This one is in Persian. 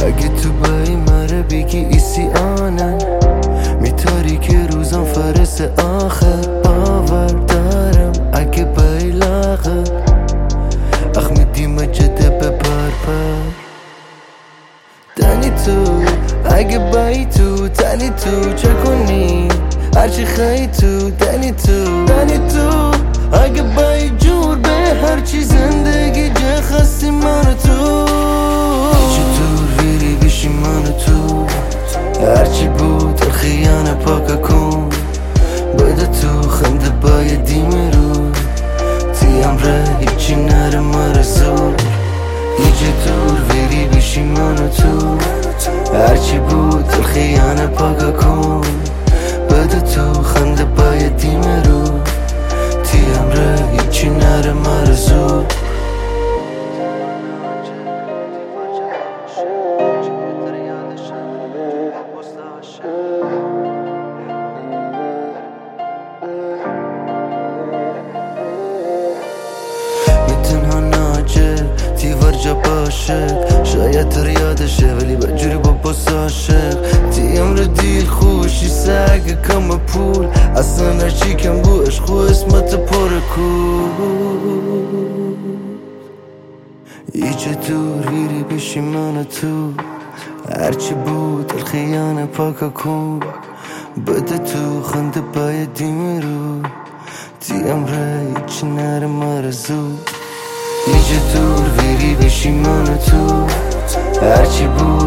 اگه تو بایی مره بگی ایسی آنن میتاری که روزان فرس آخر باور دارم اگه بایی لاغر اخ میدی مجده بپر پر دنی تو اگه بایی تو تنی تو چه کنی هرچی خواهی تو دنی تو اگه بایی جور به هرچی زندگی جه خستی منو تو چطور ویری بشی منو تو هرچی بود خیانه پاکا کن بده تو خنده باید دیمه رو تیم ره هیچی نره مرزور چطور ویری بشی منو تو هرچی بود خیانه پاکا کن بده تو خنده باید دیمه رو تیم ره هیچی نره مرزور تنها ناجه تیور جا باشه شاید تر یادشه ولی بجوری با باس عاشق تیم رو دیل خوشی سگه کم پول اصلا هرچی کم بو عشق و اسمت پر کول ای چطور ویری بشی من تو هرچی بود الخیانه پاکا کن بده تو خنده باید دیمه رو تیم ره هیچی نره مرزو ای چطور ویری بشی من تو هرچی بود